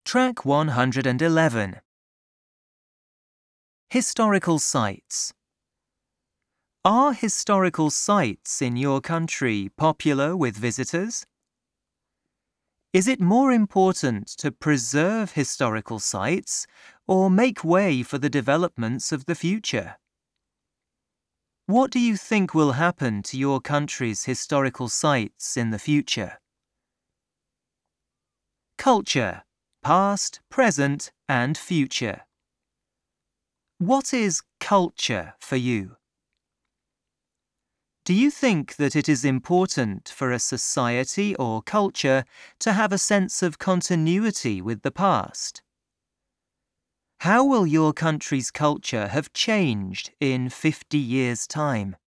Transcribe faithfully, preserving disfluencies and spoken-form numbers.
Track one hundred eleven. Historical sites. Are historical sites in your country popular with visitors? Is it more important to preserve historical sites or make way for the developments of the future? What do you think will happen to your country's historical sites in the future? Culture, past, present, and future. What is culture for you? Do you think that it is important for a society or culture to have a sense of continuity with the past? How will your country's culture have changed in fifty years' time?